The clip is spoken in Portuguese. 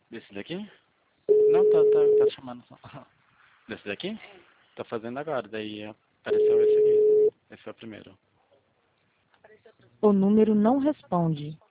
Desse daqui? Não, tá chamando só. Desse daqui? Tá fazendo agora, daí apareceu esse aqui. Esse é o primeiro. O número não responde.